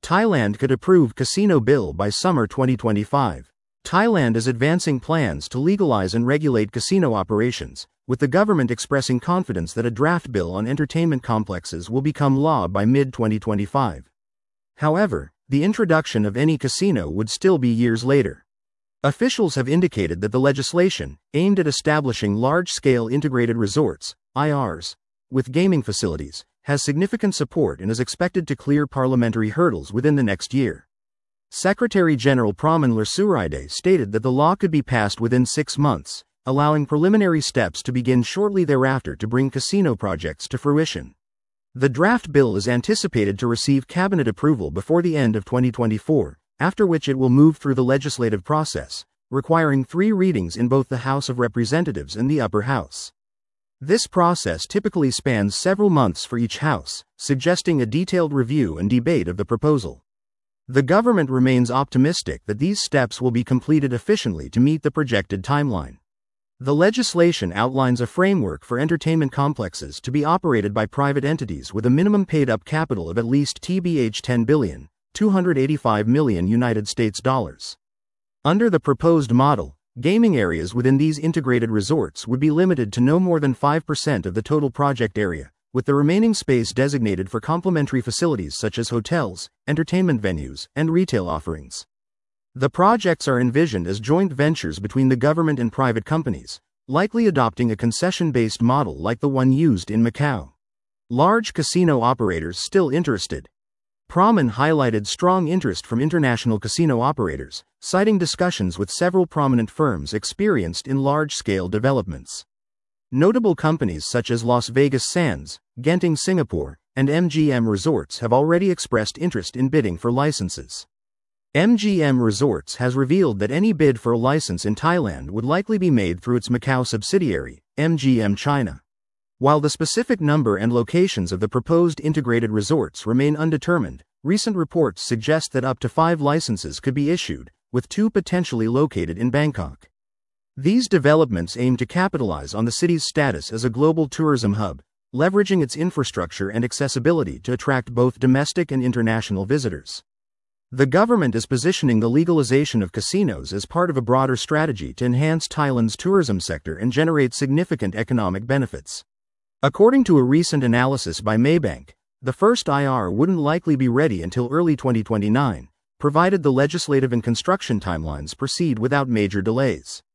Thailand could approve casino bill by summer 2025. Thailand is advancing plans to legalize and regulate casino operations, with the government expressing confidence that a draft bill on entertainment complexes will become law by mid-2025. However, the introduction of any casino would still be years later. Officials have indicated that the legislation, aimed at establishing large-scale integrated resorts, IRs, with gaming facilities, has significant support and is expected to clear parliamentary hurdles within the next year. Secretary-General Praman Lersuride stated that the law could be passed within 6 months, allowing preliminary steps to begin shortly thereafter to bring casino projects to fruition. The draft bill is anticipated to receive cabinet approval before the end of 2024, after which it will move through the legislative process, requiring 3 readings in both the House of Representatives and the Upper House. This process typically spans several months for each house, suggesting a detailed review and debate of the proposal. The government remains optimistic that these steps will be completed efficiently to meet the projected timeline. The legislation outlines a framework for entertainment complexes to be operated by private entities with a minimum paid-up capital of at least TBH $10 billion, $285 million United States dollars. Under the proposed model, gaming areas within these integrated resorts would be limited to no more than 5% of the total project area, with the remaining space designated for complementary facilities such as hotels, entertainment venues, and retail offerings. The projects are envisioned as joint ventures between the government and private companies, likely adopting a concession-based model like the one used in Macau. Large casino operators still interested. Praman highlighted strong interest from international casino operators, citing discussions with several prominent firms experienced in large-scale developments. Notable companies such as Las Vegas Sands, Genting Singapore, and MGM Resorts have already expressed interest in bidding for licenses. MGM Resorts has revealed that any bid for a license in Thailand would likely be made through its Macau subsidiary, MGM China. While the specific number and locations of the proposed integrated resorts remain undetermined, recent reports suggest that up to 5 licenses could be issued, with 2 potentially located in Bangkok. These developments aim to capitalize on the city's status as a global tourism hub, leveraging its infrastructure and accessibility to attract both domestic and international visitors. The government is positioning the legalization of casinos as part of a broader strategy to enhance Thailand's tourism sector and generate significant economic benefits. According to a recent analysis by Maybank, the first IR wouldn't likely be ready until early 2029, provided the legislative and construction timelines proceed without major delays.